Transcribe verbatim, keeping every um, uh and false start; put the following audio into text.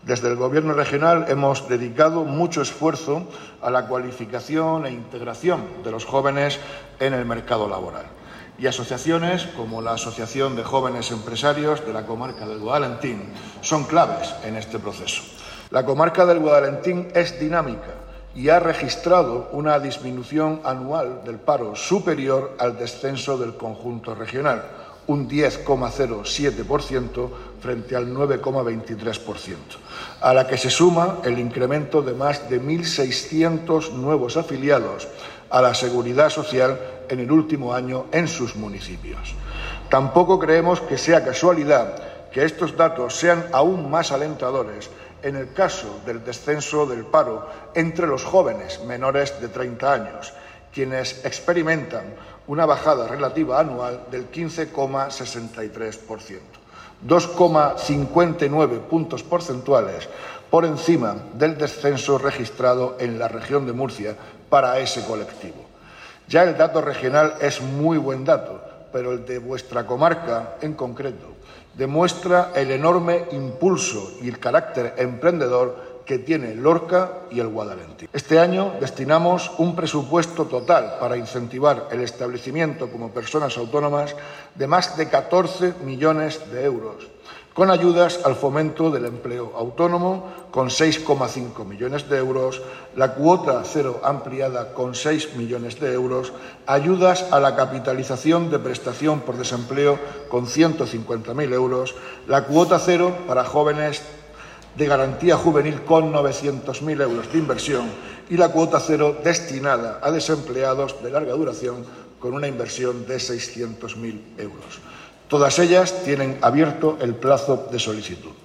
Desde el Gobierno regional hemos dedicado mucho esfuerzo a la cualificación e integración de los jóvenes en el mercado laboral. Y asociaciones como la Asociación de Jóvenes Empresarios de la Comarca del Guadalentín son claves en este proceso. La comarca del Guadalentín es dinámica y ha registrado una disminución anual del paro superior al descenso del conjunto regional, un diez coma cero siete por ciento frente al nueve coma veintitrés por ciento, a la que se suma el incremento de más de mil seiscientos nuevos afiliados a la Seguridad Social en el último año en sus municipios. Tampoco creemos que sea casualidad que estos datos sean aún más alentadores en el caso del descenso del paro entre los jóvenes menores de treinta años, quienes experimentan una bajada relativa anual del quince coma sesenta y tres por ciento, dos coma cincuenta y nueve puntos porcentuales por encima del descenso registrado en la región de Murcia para ese colectivo. Ya el dato regional es muy buen dato, pero el de vuestra comarca en concreto demuestra el enorme impulso y el carácter emprendedor que tiene Lorca y el Guadalentín. Este año destinamos un presupuesto total para incentivar el establecimiento como personas autónomas de más de catorce millones de euros, con ayudas al fomento del empleo autónomo con seis coma cinco millones de euros, la cuota cero ampliada con seis millones de euros, ayudas a la capitalización de prestación por desempleo con ciento cincuenta mil euros, la cuota cero para jóvenes de garantía juvenil con novecientos mil euros de inversión y la cuota cero destinada a desempleados de larga duración con una inversión de seiscientos mil euros. Todas ellas tienen abierto el plazo de solicitud.